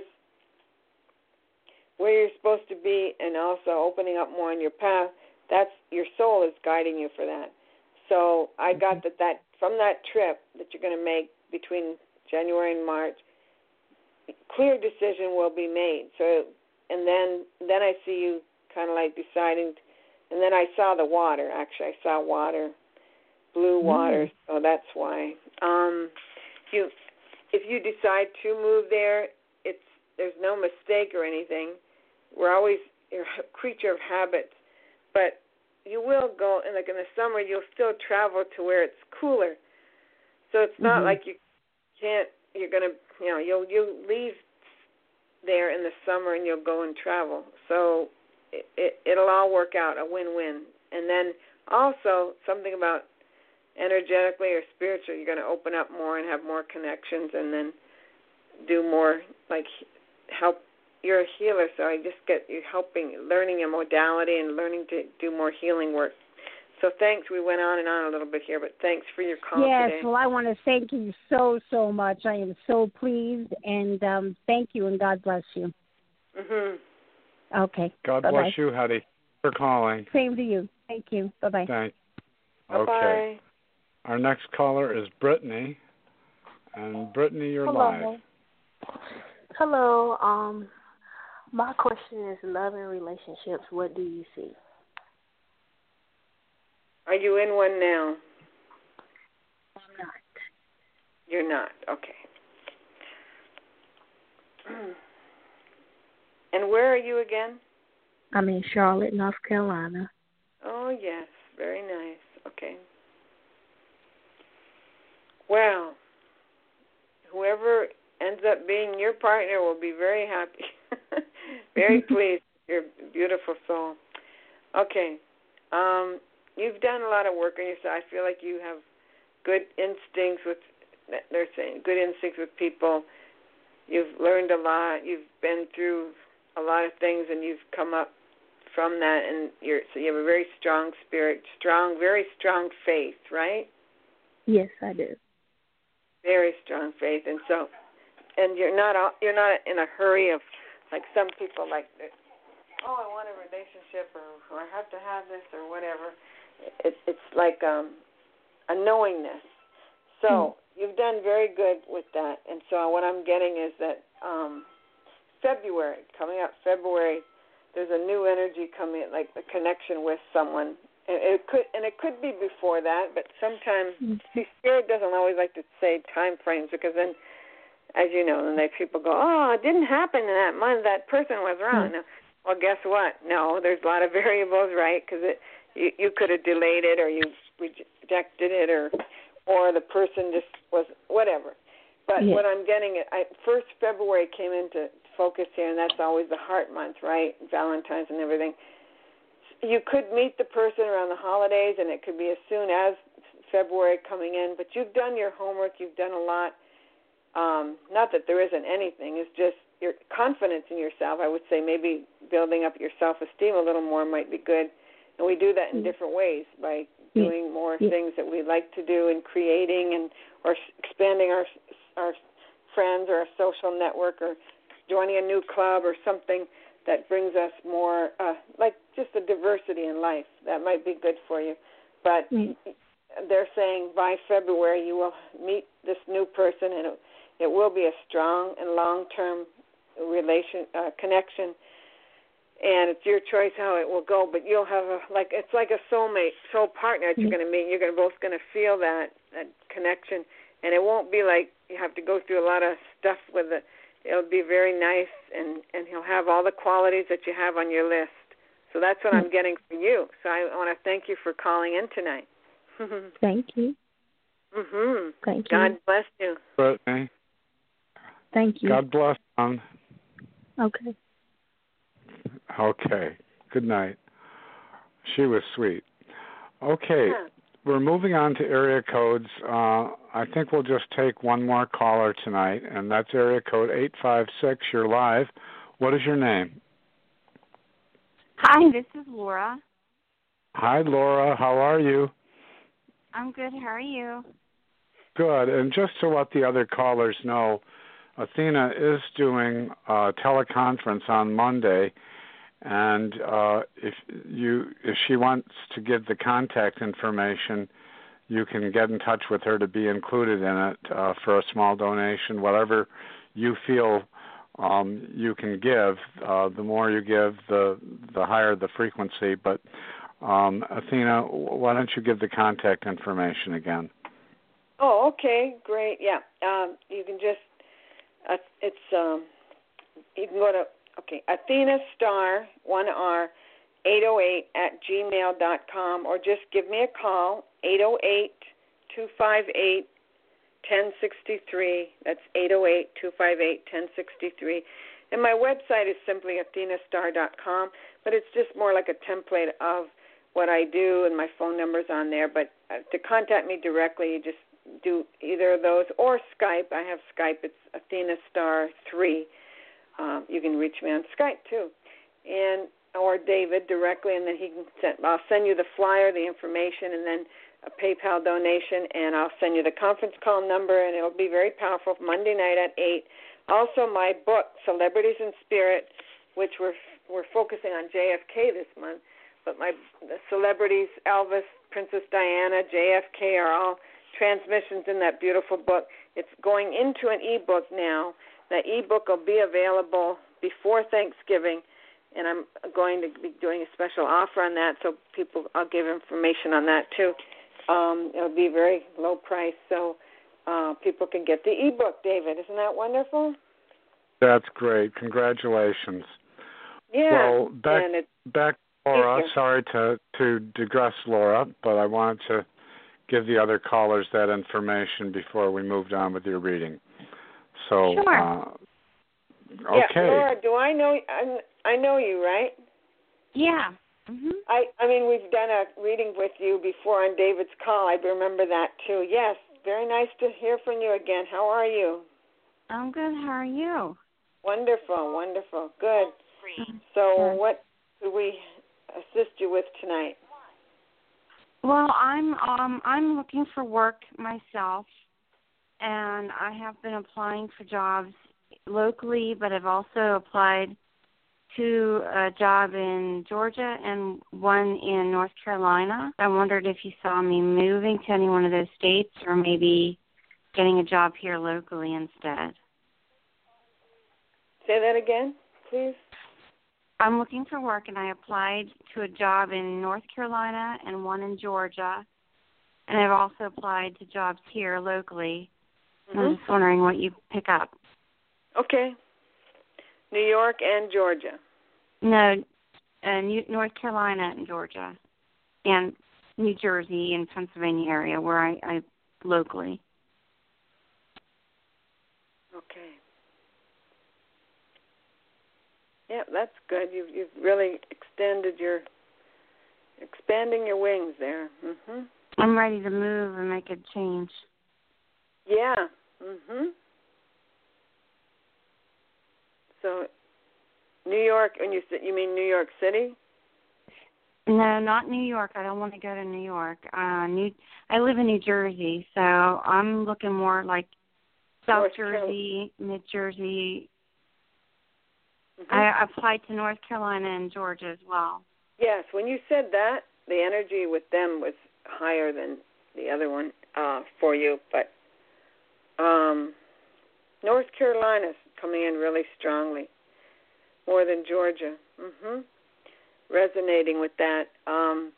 where you're supposed to be, and also opening up more on your path. That's your soul is guiding you for that. So I got that that from that trip that you're going to make between January and March, clear decision will be made. So and then then I see you kind of like deciding, and then I saw the water. Actually, I saw water, blue water. Mm. So that's why. Um, If you, if you decide to move there, it's there's no mistake or anything. We're always you're a creature of habits, but you will go, and like in the summer, you'll still travel to where it's cooler. So it's not mm-hmm. like you can't. You're gonna, you know, you'll you'll leave there in the summer and you'll go and travel. So it, it it'll all work out, a win-win. And then also something about. Energetically or spiritually, you're going to open up more and have more connections, and then do more like help. You're a healer, so I just get you helping, learning a modality and learning to do more healing work. So thanks. We went on and on a little bit here, but thanks for your call yes, today. Yes, well, I want to thank you so, so much. I am so pleased, and um, thank you, and God bless you. Mhm. Okay. God Bye-bye. bless you, Hattie, for calling. Same to you. Thank you. Bye-bye. Thanks. Okay. Bye-bye. Our next caller is Brittany, and Brittany, you're Hello. live. Hello. Um, my question is love and relationships. What do you see? Are you in one now? I'm not. You're not. Okay. And where are you again? I'm in Charlotte, North Carolina. Oh yes, very nice. Okay. Well, whoever ends up being your partner will be very happy, very pleased. You're a beautiful soul. Okay. Um, you've done a lot of work on yourself. I feel like you have good instincts with, they're saying, good instincts with people. You've learned a lot. You've been through a lot of things, and you've come up from that, and you're so you have a very strong spirit, strong, very strong faith, right? Yes, I do. Very strong faith, and so, and you're not you're not in a hurry of, like some people like, oh, I want a relationship, or, or I have to have this, or whatever. It, it's like um, a knowingness. So mm-hmm. you've done very good with that, and so what I'm getting is that um, February, coming up February, there's a new energy coming, like a connection with someone. And it could, and it could be before that, but sometimes, mm-hmm. see, Spirit doesn't always like to say time frames, because then, as you know, then they people go, oh, it didn't happen in that month. That person was wrong. Mm-hmm. Well, guess what? No, there's a lot of variables, right? Because it, you, you could have delayed it, or you rejected it, or, or the person just was whatever. But yeah. what I'm getting at, I, first February came into focus here, and that's always the heart month, right? Valentine's and everything. You could meet the person around the holidays, and it could be as soon as February coming in, but you've done your homework, you've done a lot. Um, not that there isn't anything, it's just your confidence in yourself. I would say maybe building up your self-esteem a little more might be good. And we do that in mm-hmm. different ways, by doing more yeah. things that we like to do, and creating, and or expanding our our friends or our social network, or joining a new club or something that brings us more, uh, like just a diversity in life. That might be good for you. But mm-hmm. they're saying by February you will meet this new person, and it, it will be a strong and long-term relation uh, connection. And it's your choice how it will go. But you'll have a like it's like a soulmate, soul partner that mm-hmm. you're going to meet. You're gonna, both going to feel that that connection, and it won't be like you have to go through a lot of stuff with it. It'll be very nice, and, and he'll have all the qualities that you have on your list. So that's what I'm getting for you. So I want to thank you for calling in tonight. Thank you. Mm-hmm. Thank you. God bless you. Brittany. Thank you. God bless you. Okay. Okay. Good night. She was sweet. Okay. Yeah. We're moving on to area codes. Uh, I think we'll just take one more caller tonight, and that's area code eight five six. You're live. What is your name? Hi, this is Laura. Hi, Laura. How are you? I'm good. How are you? Good. And just to let the other callers know, Athena is doing a teleconference on Monday, and uh, if you if she wants to give the contact information, you can get in touch with her to be included in it uh, for a small donation, whatever you feel um, you can give. Uh, the more you give, the the higher the frequency. But um, Athena, why don't you give the contact information again? Oh, okay, great. Yeah, um, you can just uh, it's um, you can go to. Okay, Athena Star, one R, eight oh eight at gmail dot com, or just give me a call, eight oh eight, two five eight, one oh six three. That's eight oh eight, two five eight, one oh six three. And my website is simply athena star dot com, but it's just more like a template of what I do, and my phone number's on there. But uh, to contact me directly, you just do either of those, or Skype. I have Skype. It's Athena Star three. Um, you can reach me on Skype too, and or David directly, and then he can send. I'll send you the flyer, the information, and then a PayPal donation, and I'll send you the conference call number, and it'll be very powerful. Monday night at eight. Also, my book, Celebrities in Spirit, which we're we're focusing on J F K this month, but my the celebrities, Elvis, Princess Diana, J F K, are all transmissions in that beautiful book. It's going into an ebook now. The ebook will be available before Thanksgiving, and I'm going to be doing a special offer on that, so people, I'll give information on that too. Um, it'll be very low price, so uh, people can get the ebook, David. Isn't that wonderful? That's great. Congratulations. Yeah. Well, back, and it, back Laura, sorry to, to digress, Laura, but I wanted to give the other callers that information before we moved on with your reading. So, sure. uh, okay. Yeah, Laura, do I know? I, I know you, right? Yeah. Mhm. I, I mean, we've done a reading with you before on David's call. I remember that, too. Yes, very nice to hear from you again. How are you? I'm good. How are you? Wonderful, wonderful. Good. Mm-hmm. So what could we assist you with tonight? Well, I'm um I'm looking for work myself, and I have been applying for jobs locally, but I've also applied to a job in Georgia and one in North Carolina. I wondered if you saw me moving to any one of those states or maybe getting a job here locally instead. Say that again, please. I'm looking for work, and I applied to a job in North Carolina and one in Georgia, and I've also applied to jobs here locally. Mm-hmm. I'm just wondering what you pick up. Okay. New York and Georgia. No, uh, New, North Carolina and Georgia, and New Jersey and Pennsylvania area where I, I locally. Okay. Yeah, that's good. You've you've really extended your, expanding your wings there. Mhm. I'm ready to move and make a change. Yeah. Mhm. So, New York, and you you mean New York City? No, not New York. I don't want to go to New York. Uh, New. I live in New Jersey, so I'm looking more like South North Jersey, Mid Jersey. Mm-hmm. I applied to North Carolina and Georgia as well. Yes, when you said that, the energy with them was higher than the other one uh, for you. But um, North Carolina's coming in really strongly, more than Georgia. Mhm. Resonating with that. Um,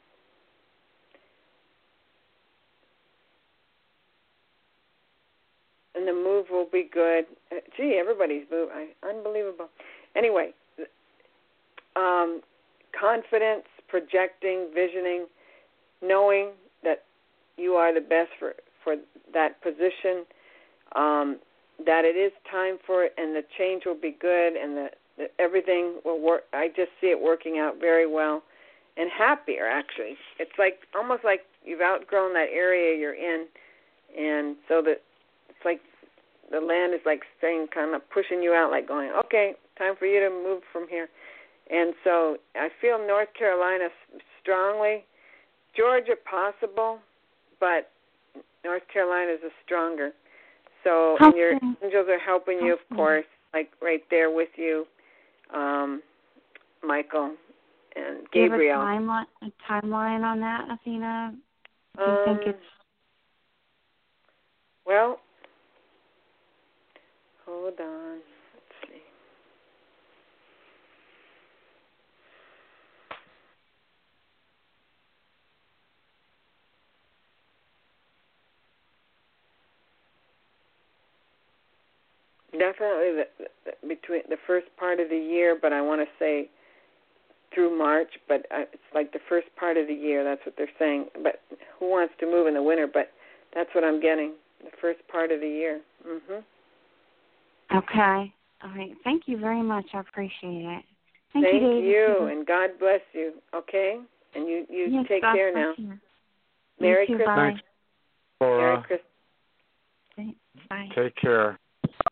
and the move will be good. Uh, gee, everybody's move. I, unbelievable. Anyway, um, confidence, projecting, visioning, knowing that you are the best for, for that position, um, that it is time for it, and the change will be good, and that, that everything will work. I just see it working out very well and happier, actually. It's like almost like you've outgrown that area you're in, and so that it's like the land is like saying, kind of pushing you out, like going, okay, time for you to move from here. And so I feel North Carolina strongly, Georgia possible, but North Carolina is a stronger. So and your angels are helping you, of course, like right there with you, um, Michael and Gabriel. Do you have a timeline, a timeline on that, Athena? Do you um, think it's... Well, hold on. Let's see. Definitely the, the, between the first part of the year, but I want to say through March, but uh, it's like the first part of the year. That's what they're saying. But who wants to move in the winter? But that's what I'm getting, the first part of the year. Mhm. Okay. All right. Thank you very much. I appreciate it. Thank, Thank you, David. you, and God bless you, okay? And you, you yes, take God care bless now. You. Merry you too, Christmas. Thanks, Laura. Merry Christmas. Bye. Take care.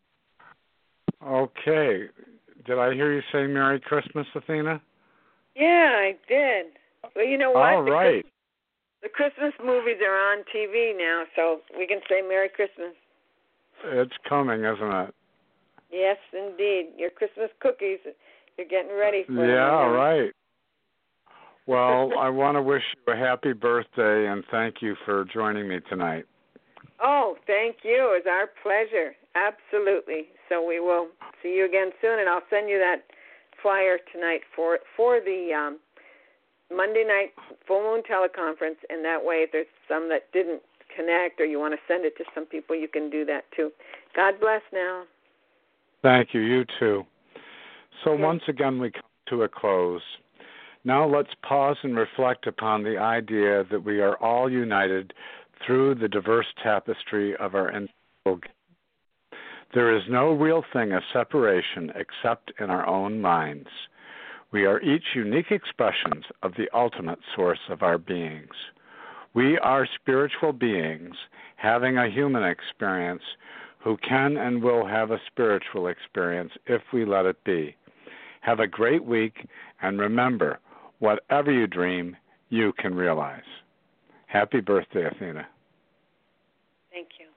Okay. Did I hear you say Merry Christmas, Athena? Yeah, I did. Well, you know what? All right. The Christmas, the Christmas movies are on T V now, so we can say Merry Christmas. It's coming, isn't it? Yes, indeed. Your Christmas cookies, you're getting ready for them. Yeah, right. Well, I want to wish you a happy birthday and thank you for joining me tonight. Oh, thank you. It's our pleasure. Absolutely. So we will see you again soon, and I'll send you that flyer tonight for for the um, Monday night full moon teleconference, and that way if there's some that didn't connect or you want to send it to some people, you can do that too. God bless now. Thank you. You too. So Okay. Once again, we come to a close. Now let's pause and reflect upon the idea that we are all united through the diverse tapestry of our individual. There is no real thing of separation except in our own minds. We are each unique expressions of the ultimate source of our beings. We are spiritual beings having a human experience who can and will have a spiritual experience if we let it be. Have a great week, and remember, whatever you dream, you can realize. Happy birthday, Athena. Thank you.